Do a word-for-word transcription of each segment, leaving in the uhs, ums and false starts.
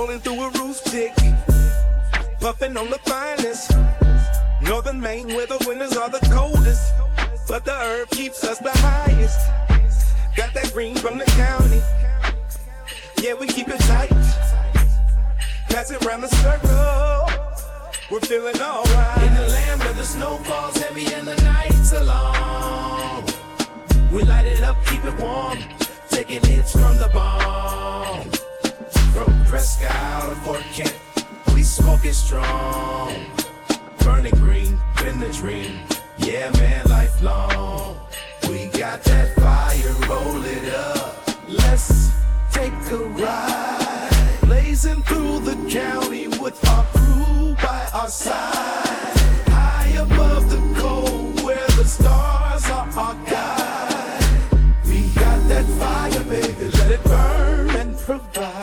rolling through a roof tick, puffing on the finest. Northern Maine where the winters are the coldest, but the herb keeps us the highest. Got that green from the county, yeah, we keep it tight. Pass it round the circle, we're feeling alright. In the land where the snow falls heavy and the nights are long, we light it up, keep it warm, taking hits from the bomb. From Presque Isle to Fort Kent, we smoke it strong. Burning green, been the dream, yeah man, lifelong. We got that fire, roll it up, let's take a ride. Blazing through the county with our crew by our side. High above the cold, where the stars are our guide. We got that fire, baby, let it burn and provide.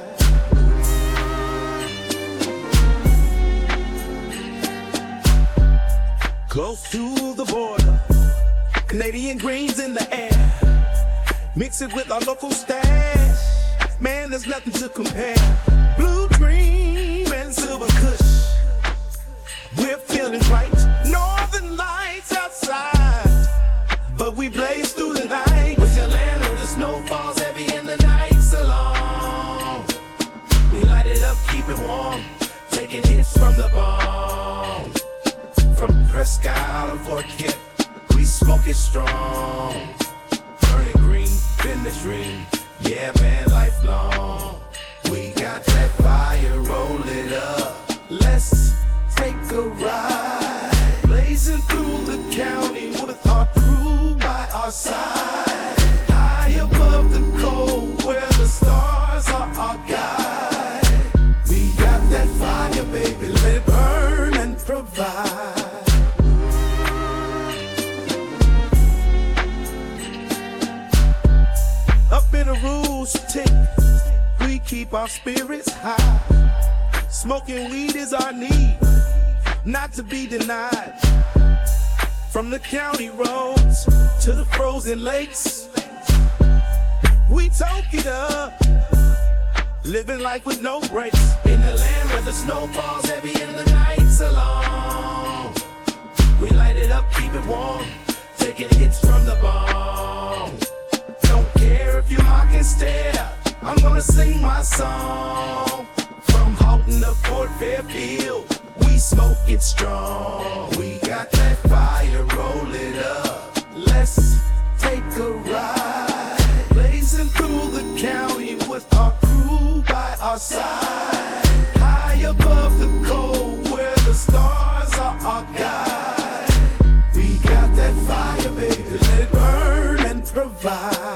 Close to the border, Canadian greens in the air. Mix it with our local stash, man, there's nothing to compare. Blue dream and silver kush, we're feeling right. Northern lights outside, but we blaze through the night. With your land where the snow falls heavy and the nights are long, we light it up, keep it warm, taking hits from the bomb. From Presque Isle to Fort Kent, we smoke it strong. Burning green, been the dream, yeah man, lifelong. We got that fire, roll it up, let's take a ride. Blazing through the county with our crew by our side. High above the cold, where the stars are our guide. We got that fire, baby, let it burn and provide. Up in a roost tick, we keep our spirits high. Smoking weed is our need, not to be denied. From the county roads to the frozen lakes, we toke it up, living life with no breaks. In the land where the snow falls heavy and the nights are long, we light it up, keep it warm, taking hits from the bomb. Don't care if you mock and stare, I'm gonna sing my song. From Houghton to Fort Fairfield, we smoke it strong. We got that fire, roll it up, let's take a ride. Blazing through the county with our crew by our side. High above the cold, where the stars are our guide. We got that fire, baby, let it burn and provide.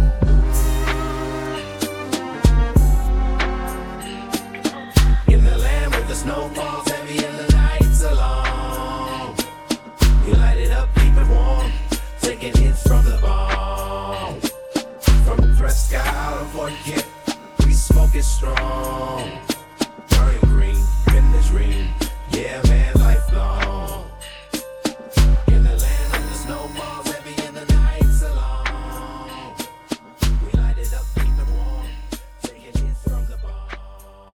In the land where the snow falls heavy and the nights are long, we light it up, keep it warm, taking hits from the bomb. From Presque Isle to Fort Kent, we smoke it strong. Burning green, been the dream, yeah man.